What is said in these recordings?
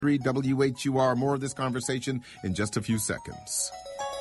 WHUR. More of this conversation in just a few seconds.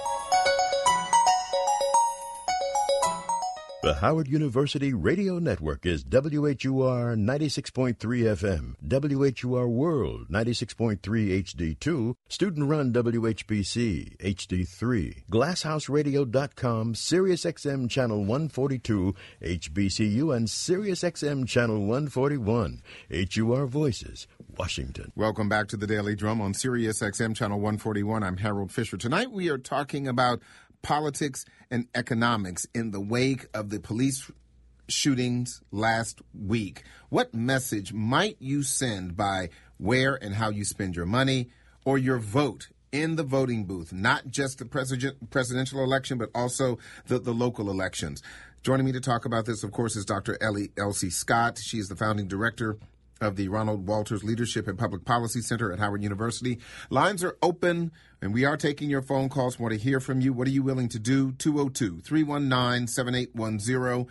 The Howard University Radio Network is WHUR 96.3 FM, WHUR World 96.3 HD2, student-run WHBC HD3, GlassHouseRadio.com, SiriusXM Channel 142, HBCU, and SiriusXM Channel 141. HUR Voices, Washington. Welcome back to the Daily Drum on SiriusXM Channel 141. I'm Harold Fisher. Tonight we are talking about politics and economics in the wake of the police shootings last week. What message might you send by where and how you spend your money or your vote in the voting booth, not just the presidential election, but also the local elections? Joining me to talk about this, of course, is Dr. Elsie Scott. She is the founding director of the Ronald Walters Leadership and Public Policy Center at Howard University. Lines are open, and we are taking your phone calls. Want to hear from you. What are you willing to do? 202-319-7810,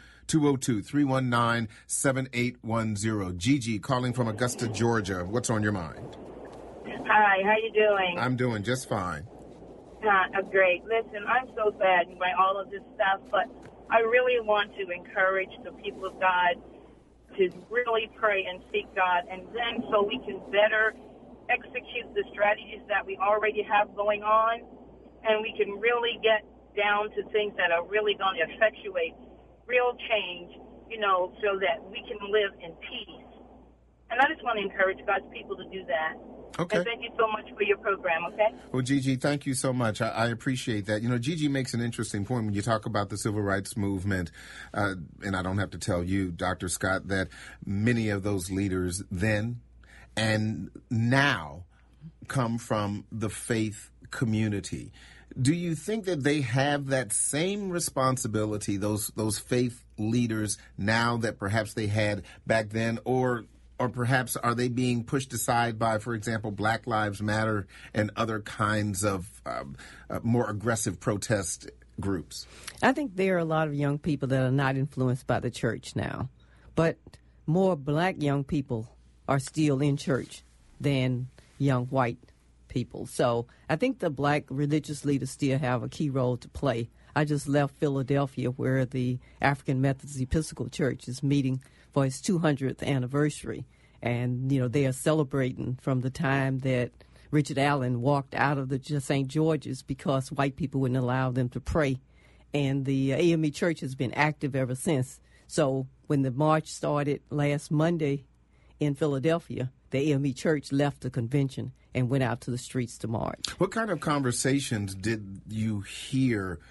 202-319-7810. Gigi calling from Augusta, Georgia. What's on your mind? Hi, how you doing? I'm doing just fine. Great. Listen, I'm so saddened by all of this stuff, but I really want to encourage the people of God to really pray and seek God, and then so we can better execute the strategies that we already have going on, and we can really get down to things that are really going to effectuate real change, so that we can live in peace. And I just want to encourage God's people to do that. Okay. And thank you so much for your program, okay? Well, Gigi, thank you so much. I appreciate that. Gigi makes an interesting point when you talk about the civil rights movement, and I don't have to tell you, Dr. Scott, that many of those leaders then and now come from the faith community. Do you think that they have that same responsibility, those faith leaders, now that perhaps they had back then, or perhaps are they being pushed aside by, for example, Black Lives Matter and other kinds of more aggressive protest groups? I think there are a lot of young people that are not influenced by the church now, but more black young people are still in church than young white people. So I think the black religious leaders still have a key role to play. I just left Philadelphia, where the African Methodist Episcopal Church is meeting for its 200th anniversary. And, they are celebrating from the time that Richard Allen walked out of the St. George's because white people wouldn't allow them to pray. And the AME Church has been active ever since. So when the march started last Monday in Philadelphia, the AME Church left the convention and went out to the streets to march. What kind of conversations did you hear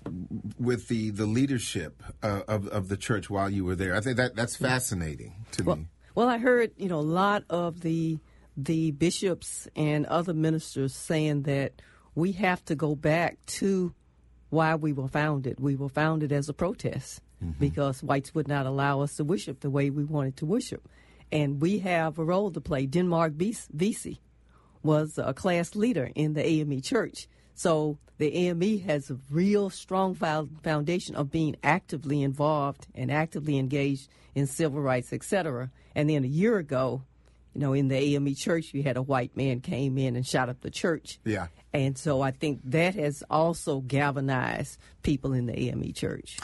with the leadership of the church while you were there? I think that's fascinating to me. Well, I heard, a lot of the bishops and other ministers saying that we have to go back to why we were founded. We were founded as a protest because whites would not allow us to worship the way we wanted to worship. And we have a role to play. Denmark Vesey was a class leader in the AME Church. So the AME has a real strong foundation of being actively involved and actively engaged in civil rights, etc. And then a year ago, in the AME Church, you had a white man came in and shot up the church. Yeah. And so I think that has also galvanized people in the AME Church.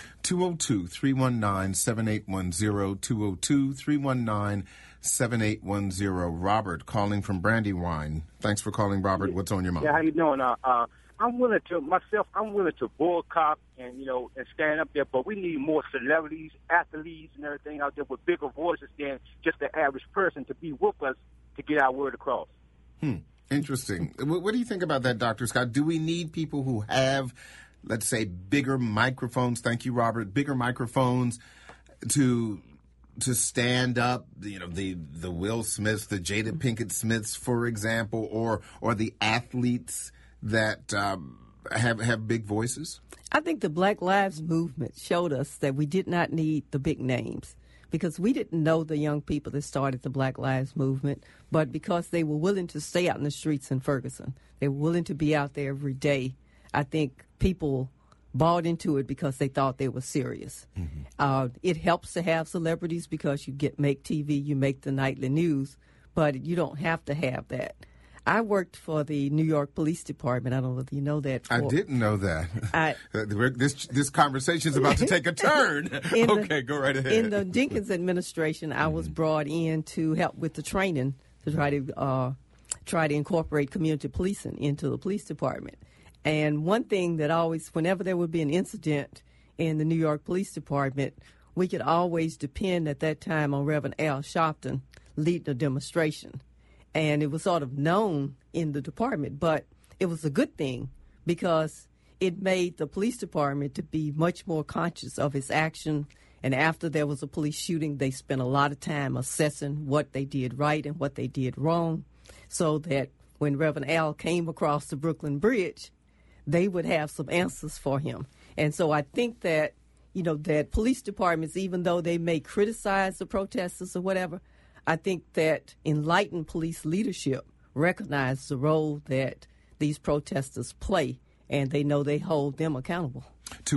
202-319-7810, 202-319-7810. Robert calling from Brandywine. Thanks for calling, Robert. What's on your mind? Yeah, how you doing? I'm willing to boycott and stand up there, but we need more celebrities, athletes, and everything out there with bigger voices than just the average person to be with us to get our word across. Interesting. What do you think about that, Dr. Scott? Do we need people who have, let's say, bigger microphones? Thank you, Robert. Bigger microphones to stand up, the Will Smiths, the Jada Pinkett Smiths, for example, or the athletes that have big voices? I think the Black Lives Movement showed us that we did not need the big names, because we didn't know the young people that started the Black Lives Movement, but because they were willing to stay out in the streets in Ferguson, they were willing to be out there every day, I think people bought into it because they thought they were serious. It helps to have celebrities because you make TV, you make the nightly news, but you don't have to have that. I worked for the New York Police Department. I don't know if you know that. I didn't know that. This conversation is about to take a turn. Go right ahead. In the Jenkins administration, I was brought in to help with the training to try to incorporate community policing into the police department. And one thing that always, whenever there would be an incident in the New York Police Department, we could always depend at that time on Reverend Al Sharpton leading the demonstration. And it was sort of known in the department, but it was a good thing because it made the police department to be much more conscious of its action. And after there was a police shooting, they spent a lot of time assessing what they did right and what they did wrong, so that when Reverend Al came across the Brooklyn Bridge, they would have some answers for him. And so I think that, that police departments, even though they may criticize the protesters or whatever, I think that enlightened police leadership recognize the role that these protesters play, and they know they hold them accountable.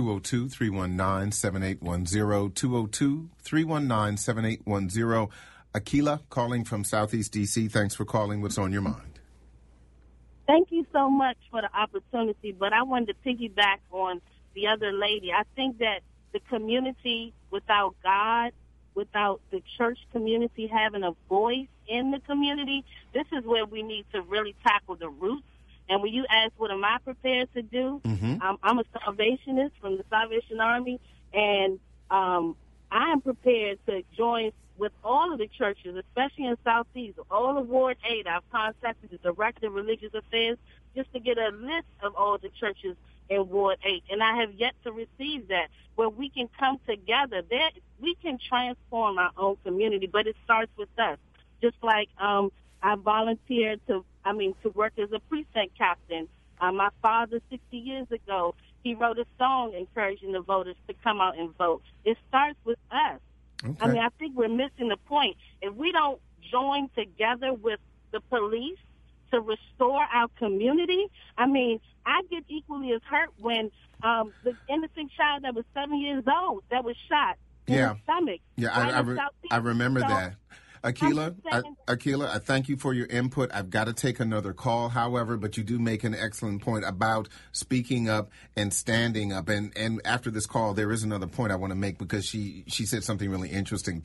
202-319-7810, 202-319-7810. Akila calling from Southeast D.C. Thanks for calling. What's on your mind? Thank you so much for the opportunity, but I wanted to piggyback on the other lady. I think that the community without God, without the church community having a voice in the community, this is where we need to really tackle the roots. And when you ask what am I prepared to do, I'm a Salvationist from the Salvation Army, and I am prepared to join with all of the churches, especially in Southeast, all of Ward 8. I've contacted the Director of Religious Affairs just to get a list of all the churches in Ward 8, and I have yet to receive that, where we can come together. We can transform our own community, but it starts with us. Just like I volunteered to work as a precinct captain. My father, 60 years ago, he wrote a song encouraging the voters to come out and vote. It starts with us. Okay. I think we're missing the point. If we don't join together with the police to restore our community, I get equally as hurt when the innocent child that was 7 years old that was shot in the stomach. Yeah, I remember that. Akila, I thank you for your input. I've got to take another call, however, but you do make an excellent point about speaking up and standing up. And after this call, there is another point I want to make because she said something really interesting.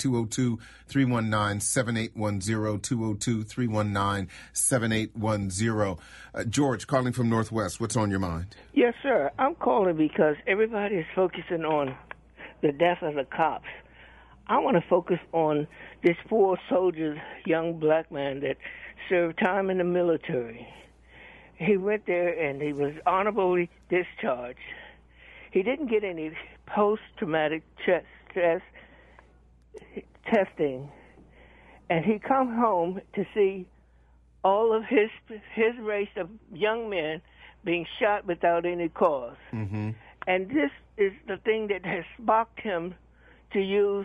202-319-7810, 202-319-7810. George, calling from Northwest, what's on your mind? Yes, sir. I'm calling because everybody is focusing on the death of the cops. I want to focus on this poor soldier, young black man that served time in the military. He went there and he was honorably discharged. He didn't get any post-traumatic stress testing, and he come home to see all of his race of young men being shot without any cause. Mm-hmm. And this is the thing that has sparked him to use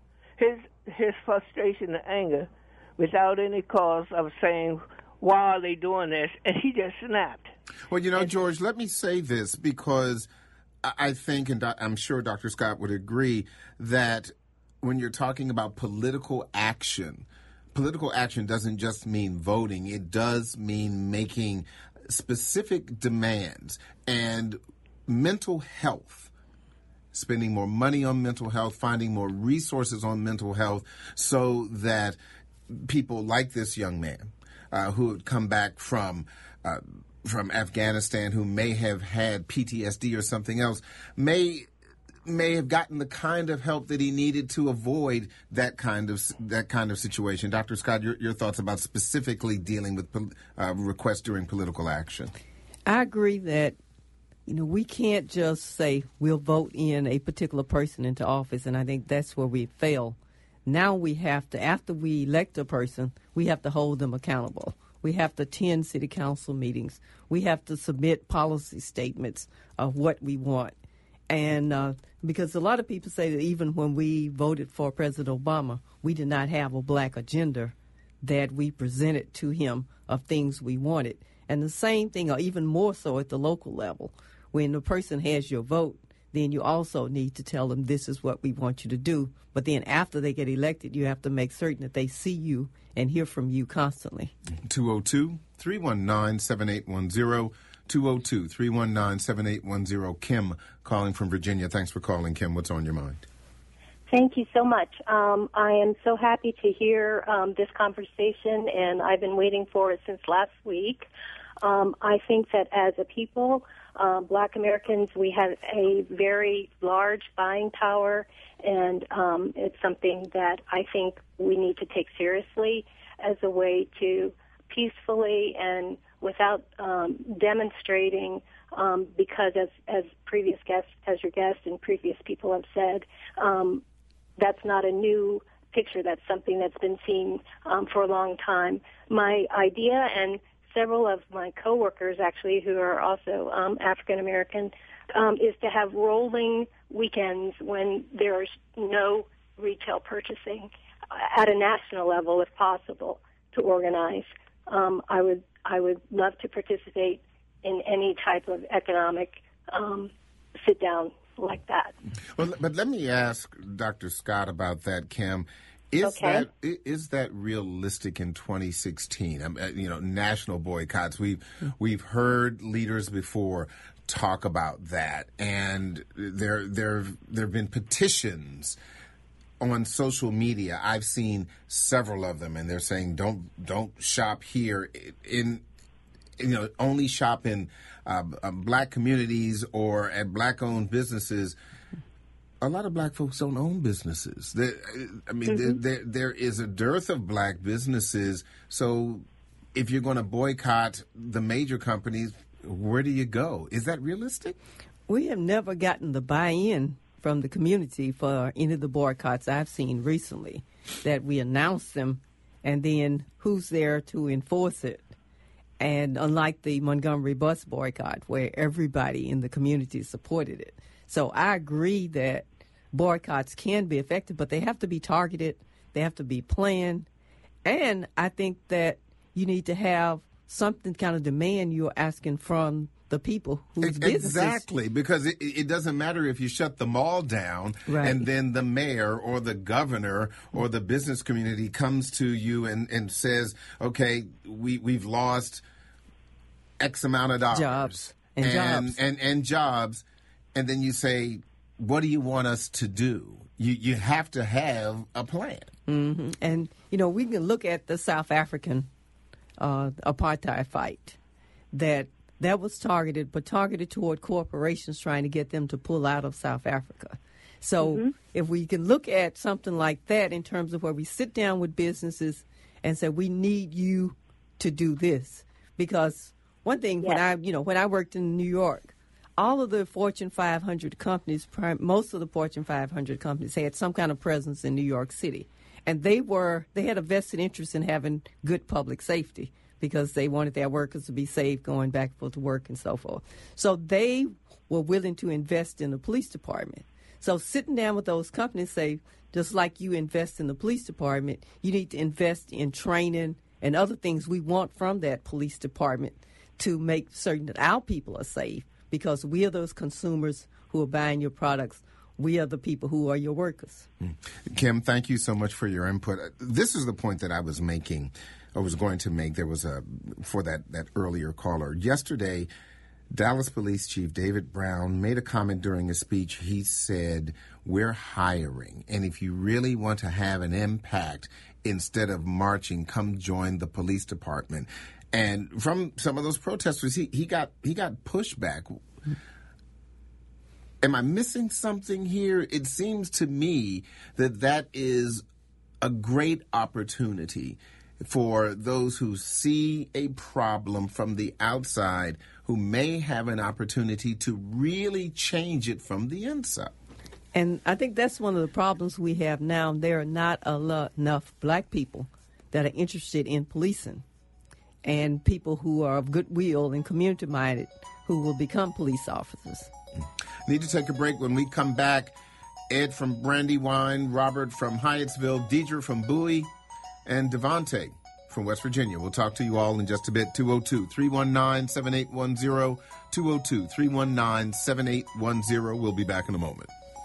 his frustration and anger without any cause of saying, why are they doing this? And he just snapped. Well, George, let me say this because I think, and I'm sure Dr. Scott would agree, that when you're talking about political action doesn't just mean voting. It does mean making specific demands. And mental health, spending more money on mental health, finding more resources on mental health so that people like this young man who had come back from Afghanistan, who may have had PTSD or something else, may have gotten the kind of help that he needed to avoid that kind of situation. Dr. Scott, your thoughts about specifically dealing with requests during political action? I agree that we can't just say we'll vote in a particular person into office, and I think that's where we fail. Now we have to, after we elect a person, we have to hold them accountable. We have to attend city council meetings. We have to submit policy statements of what we want. And because a lot of people say that even when we voted for President Obama, we did not have a black agenda that we presented to him of things we wanted. And the same thing, or even more so at the local level. When the person has your vote, then you also need to tell them this is what we want you to do. But then after they get elected, you have to make certain that they see you and hear from you constantly. 202-319-7810. 202-319-7810. Kim calling from Virginia. Thanks for calling, Kim. What's on your mind? Thank you so much. I am so happy to hear this conversation, and I've been waiting for it since last week. I think that as a people, Black Americans, we have a very large buying power, and it's something that I think we need to take seriously as a way to peacefully and without demonstrating, because as previous guests, as your guest and previous people have said, that's not a new picture. That's something that's been seen for a long time. My idea, and several of my coworkers actually who are also African American, is to have rolling weekends when there's no retail purchasing at a national level, if possible, to organize. I would love to participate in any type of economic sit down like that. Well, but let me ask Dr. Scott about that, Kim. Is that realistic in 2016? National boycotts. We've heard leaders before talk about that, and there have been petitions on social media. I've seen several of them, and they're saying don't shop here. Only shop in Black communities or at Black-owned businesses. A lot of Black folks don't own businesses. There is a dearth of Black businesses. So if you're going to boycott the major companies, where do you go? Is that realistic? We have never gotten the buy-in from the community for any of the boycotts I've seen recently, that we announce them, and then who's there to enforce it? And unlike the Montgomery bus boycott, where everybody in the community supported it. So I agree that boycotts can be effective, but they have to be targeted, they have to be planned, and I think that you need to have something kind of demand you're asking from the people whose businesses. Exactly, because it doesn't matter if you shut the mall down, right, and then the mayor or the governor or the business community comes to you and says, okay, we've lost X amount of dollars. Jobs. And jobs. And then you say, what do you want us to do? You have to have a plan. Mm-hmm. And, we can look at the South African apartheid fight that was targeted toward corporations trying to get them to pull out of South Africa. So if we can look at something like that in terms of where we sit down with businesses and say, we need you to do this. Because one thing, when I worked in New York, all of the Fortune 500 companies, most of the Fortune 500 companies had some kind of presence in New York City. And they had a vested interest in having good public safety because they wanted their workers to be safe going back and forth to work and so forth. So they were willing to invest in the police department. So sitting down with those companies, say, just like you invest in the police department, you need to invest in training and other things we want from that police department to make certain that our people are safe, because we are those consumers who are buying your products. We are the people who are your workers. Kim, thank you so much for your input. This is the point that I was making, or was going to make. There was for that earlier caller. Yesterday, Dallas Police Chief David Brown made a comment during a speech. He said, we're hiring, and if you really want to have an impact, instead of marching, come join the police department. And from some of those protesters, he got pushback. Am I missing something here? It seems to me that is a great opportunity for those who see a problem from the outside, who may have an opportunity to really change it from the inside. And I think that's one of the problems we have now. There are not enough Black people that are interested in policing, and people who are of goodwill and community-minded who will become police officers. Need to take a break. When we come back, Ed from Brandywine, Robert from Hyattsville, Deidre from Bowie, and Devontae from West Virginia. We'll talk to you all in just a bit. 202-319-7810, 202-319-7810. We'll be back in a moment.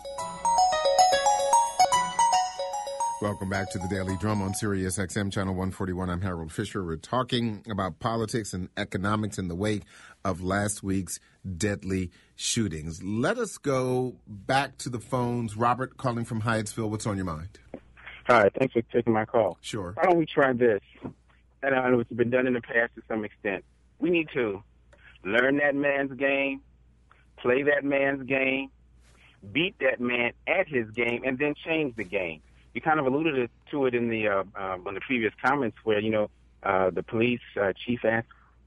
Welcome back to the Daily Drum on Sirius XM Channel 141. I'm Harold Fisher. We're talking about politics and economics in the wake of last week's deadly shootings. Let us go back to the phones. Robert calling from Hyattsville. What's on your mind? Hi, thanks for taking my call. Sure. Why don't we try this? And I know it's been done in the past to some extent. We need to learn that man's game, play that man's game, beat that man at his game, and then change the game. You kind of alluded to it in the on the previous comments where, the police chief said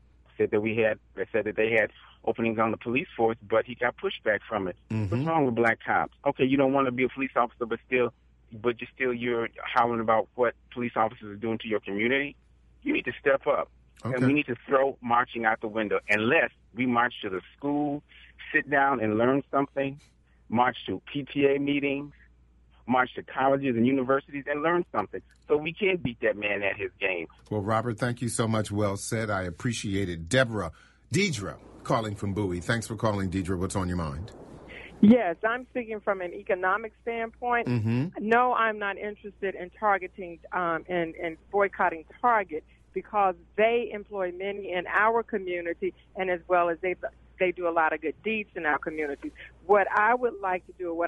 that they had openings on the police force, but he got pushback from it. Mm-hmm. What's wrong with black cops? Okay, you don't want to be a police officer, but you're howling about what police officers are doing to your community. You need to step up. Okay. And we need to throw marching out the window unless we march to the school, sit down and learn something, march to PTA meetings, march to colleges and universities and learn something so we can beat that man at his game. Well, Robert, thank you so much. Well said. I appreciate it. Deidre, calling from Bowie. Thanks for calling, Deidre. What's on your mind? Yes, I'm speaking from an economic standpoint. Mm-hmm. No, I'm not interested in targeting and boycotting Target because they employ many in our community, and as well as they do a lot of good deeds in our communities. What I would like to do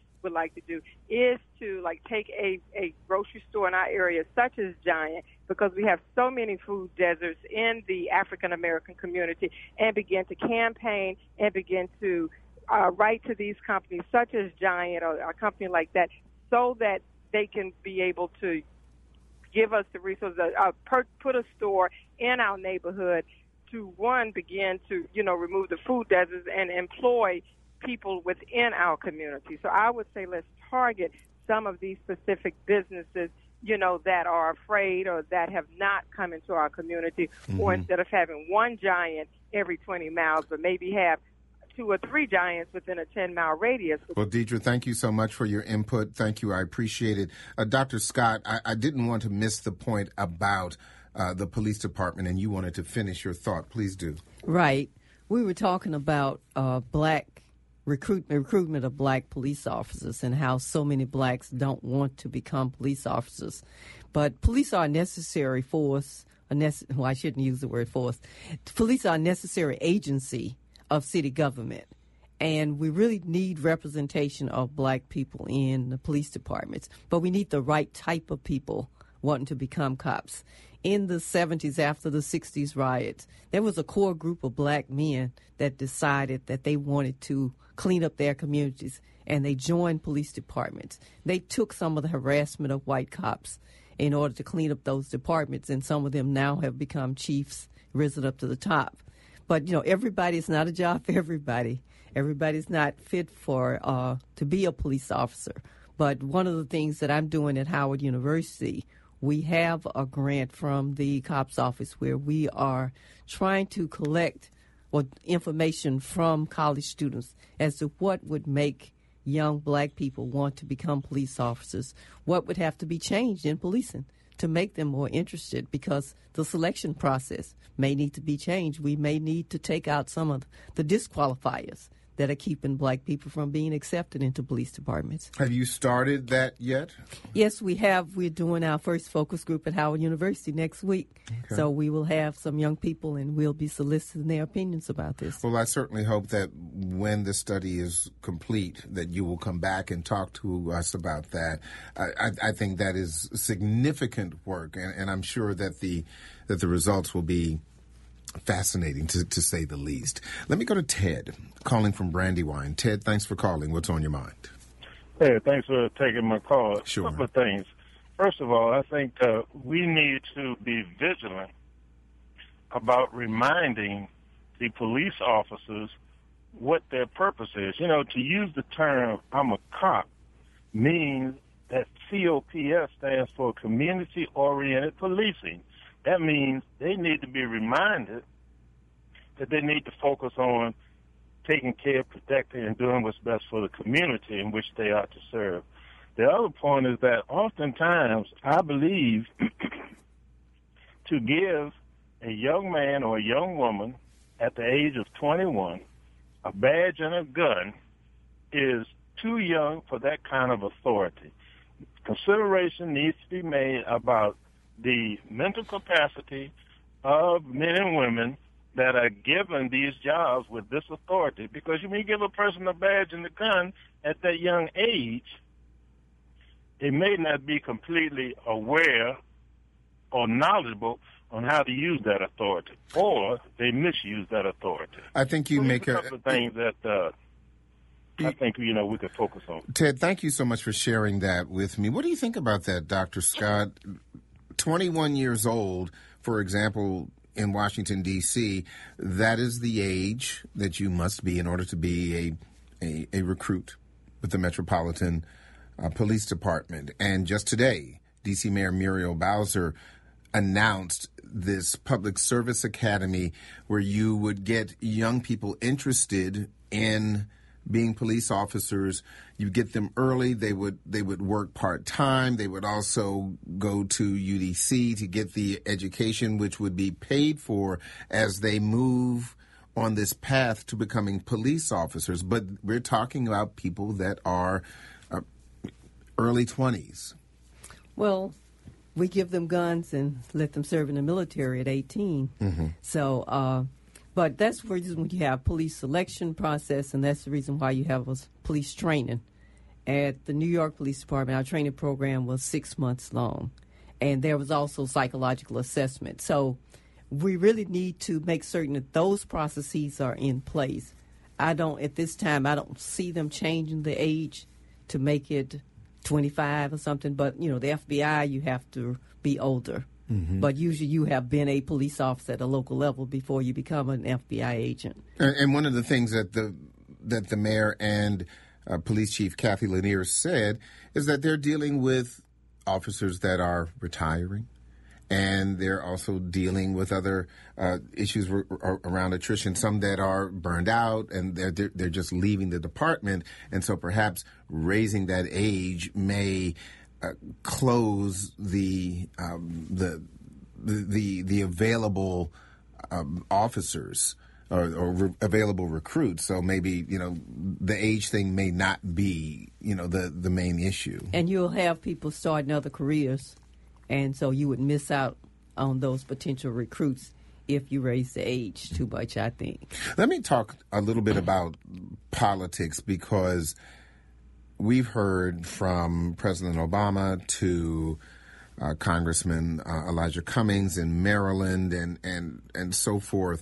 is to take a grocery store in our area such as Giant, because we have so many food deserts in the African American community, and begin to campaign and begin to write to these companies such as Giant or a company like that so that they can be able to give us the resources, put a store in our neighborhood to, one, begin to, remove the food deserts and employ people within our community. So I would say let's target some of these specific businesses, that are afraid or that have not come into our community, Mm-hmm. or instead of having one Giant every 20 miles, but maybe have 2 or 3 Giants within a 10-mile radius. Well, Deidre, thank you so much for your input. Thank you. I appreciate it. Dr. Scott, I didn't want to miss the point about the police department, and you wanted to finish your thought. Please do. Right. We were talking about black recruitment of black police officers and how so many blacks don't want to become police officers. But police are a necessary force. I shouldn't use the word force. Police are a necessary agency of city government. And we really need representation of black people in the police departments. But we need the right type of people wanting to become cops. In the 70s, after the 60s riots, there was a core group of black men that decided that they wanted to clean up their communities, and they joined police departments. They took some of the harassment of white cops in order to clean up those departments, and some of them now have become chiefs, risen up to the top. But, everybody's not a job for everybody. Everybody's not fit for to be a police officer. But one of the things that I'm doing at Howard University, we have a grant from the COPS office where we are trying to collect information from college students as to what would make young black people want to become police officers, what would have to be changed in policing to make them more interested, because the selection process may need to be changed. We may need to take out some of the disqualifiers that are keeping black people from being accepted into police departments. Have you started that yet? Yes, we have. We're doing our first focus group at Howard University next week. Okay. So we will have some young people, and we'll be soliciting their opinions about this. Well, I certainly hope that when the study is complete, that you will come back and talk to us about that. I think that is significant work, and I'm sure that the results will be fascinating, to say the least. Let me go to Ted, calling from Brandywine. Ted, thanks for calling. What's on your mind? Hey, thanks for taking my call. Sure. A couple of things. First of all, I think we need to be vigilant about reminding the police officers what their purpose is. To use the term, I'm a cop, means that COPS stands for Community-Oriented Policing. That means they need to be reminded that they need to focus on taking care, protecting, and doing what's best for the community in which they are to serve. The other point is that oftentimes I believe to give a young man or a young woman at the age of 21 a badge and a gun is too young for that kind of authority. Consideration needs to be made about the mental capacity of men and women that are given these jobs with this authority. Because you may give a person a badge and a gun at that young age, they may not be completely aware or knowledgeable on how to use that authority, or they misuse that authority. I think you make a couple of things that I think we could focus on. Ted, thank you so much for sharing that with me. What do you think about that, Dr. Scott? 21 years old, for example, in Washington, D.C., that is the age that you must be in order to be a recruit with the Metropolitan Police Department. And just today, D.C. Mayor Muriel Bowser announced this public service academy where you would get young people interested in being police officers. You get them early. They would work part-time. They would also go to UDC to get the education, which would be paid for as they move on this path to becoming police officers. But we're talking about people that are early 20s. Well, we give them guns and let them serve in the military at 18. Mm-hmm. So, but that's the reason when you have police selection process, and that's the reason why you have police training. At the New York Police Department, our training program was 6 months long, and there was also psychological assessment. So we really need to make certain that those processes are in place. At this time, I don't see them changing the age to make it 25 or something, but, the FBI, you have to be older. Mm-hmm. But usually you have been a police officer at a local level before you become an FBI agent. And one of the things that the mayor and Police Chief Kathy Lanier said is that they're dealing with officers that are retiring, and they're also dealing with other issues around attrition, some that are burned out and they're just leaving the department. And so perhaps raising that age may close the available officers or available recruits. So maybe, the age thing may not be, the main issue. And you'll have people starting other careers. And so you would miss out on those potential recruits if you raise the age too much, I think. Let me talk a little bit about politics, because we've heard from President Obama to Congressman Elijah Cummings in Maryland and so forth.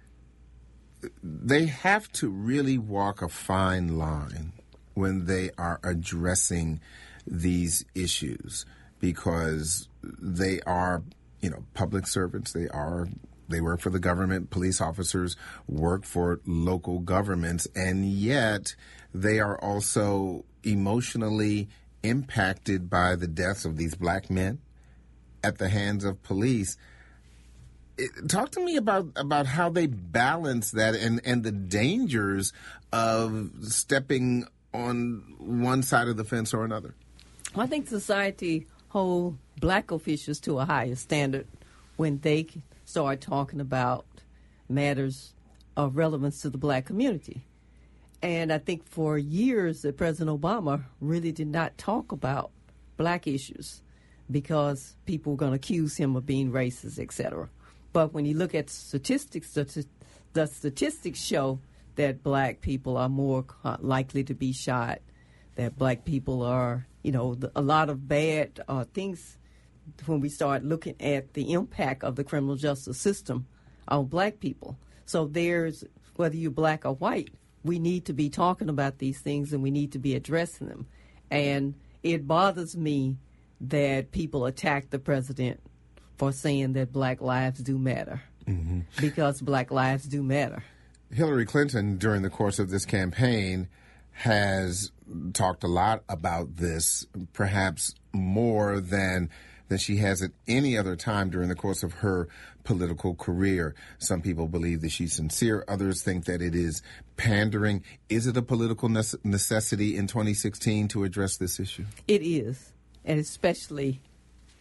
They have to really walk a fine line when they are addressing these issues, because they are, public servants. They work for the government. Police officers work for local governments, and yet they are also emotionally impacted by the deaths of these black men at the hands of police. Talk to me about how they balance that and the dangers of stepping on one side of the fence or another. I think society hold black officials to a higher standard when they start talking about matters of relevance to the black community. And I think for years that President Obama really did not talk about black issues because people were going to accuse him of being racist, etc. But when you look at statistics, the statistics show that black people are more likely to be shot, that black people are, a lot of bad things when we start looking at the impact of the criminal justice system on black people. So there's, whether you're black or white, we need to be talking about these things and we need to be addressing them. And it bothers me that people attack the president for saying that black lives do matter, mm-hmm. because black lives do matter. Hillary Clinton, during the course of this campaign, has talked a lot about this, perhaps more than she has at any other time during the course of her political career. Some people believe that she's sincere. Others think that it is pandering. Is it a political necessity in 2016 to address this issue? It is, and especially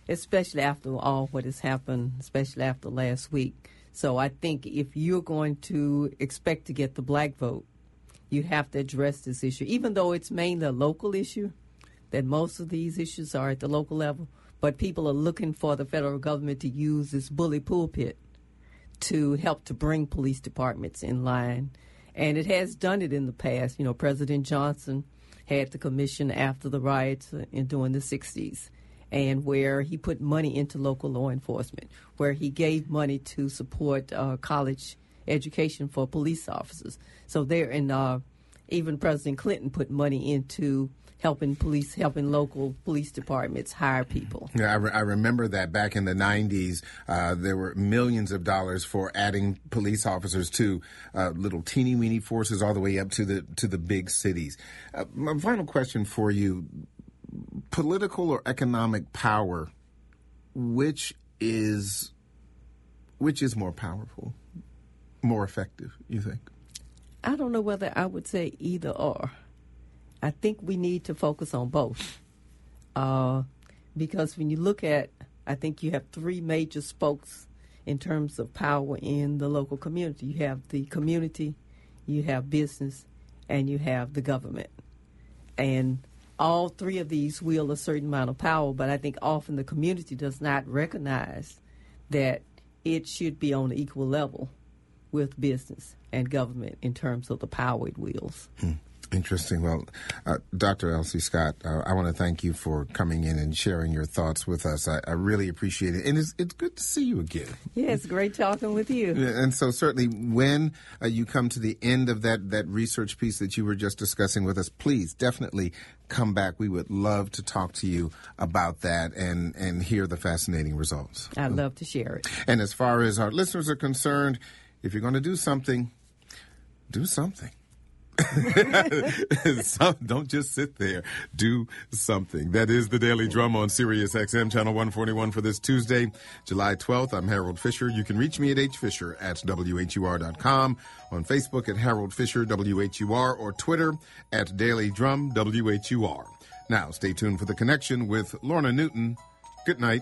especially after all what has happened, especially after last week. So I think if you're going to expect to get the black vote, you have to address this issue, even though it's mainly a local issue, that most of these issues are at the local level. But people are looking for the federal government to use this bully pulpit to help to bring police departments in line. And it has done it in the past. You know, President Johnson had the commission after the riots during the 60s, and where he put money into local law enforcement, where he gave money to support college education for police officers. So there, and even President Clinton put money into helping local police departments hire people. Yeah, I remember that back in the 90s, there were millions of dollars for adding police officers to little teeny-weeny forces all the way up to the big cities. My final question for you, political or economic power, which is more powerful, more effective, you think? I don't know whether I would say either or. I think we need to focus on both, because when you look at, I think you have three major spokes in terms of power in the local community. You have the community, you have business, and you have the government. And all three of these wield a certain amount of power, but I think often the community does not recognize that it should be on an equal level with business and government in terms of the power it wields. Interesting. Well, Dr. Elsie Scott, I want to thank you for coming in and sharing your thoughts with us. I really appreciate it. And it's good to see you again. Yeah, it's great talking with you. And so certainly when you come to the end of that research piece that you were just discussing with us, please definitely come back. We would love to talk to you about that and hear the fascinating results. I'd love to share it. And as far as our listeners are concerned, if you're going to do something, do something. Don't just sit there. Do something. That is the Daily Drum on Sirius XM Channel 141 for this Tuesday, July 12th. I'm Harold Fisher. You can reach me at hfisher@whur.com, on Facebook at Harold Fisher WHUR, or Twitter at Daily Drum WHUR. Now, stay tuned for The Connection with Lorna Newton. Good night.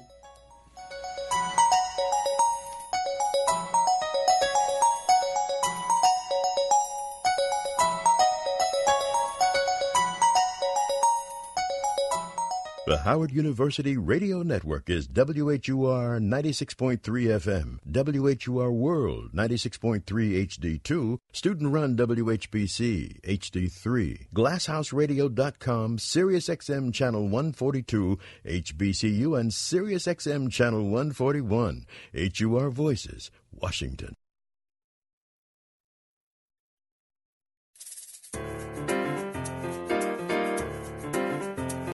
The Howard University Radio Network is WHUR 96.3 FM, WHUR World 96.3 HD2, student-run WHBC HD3, GlassHouseRadio.com, SiriusXM Channel 142, HBCU, and SiriusXM Channel 141, HUR Voices, Washington.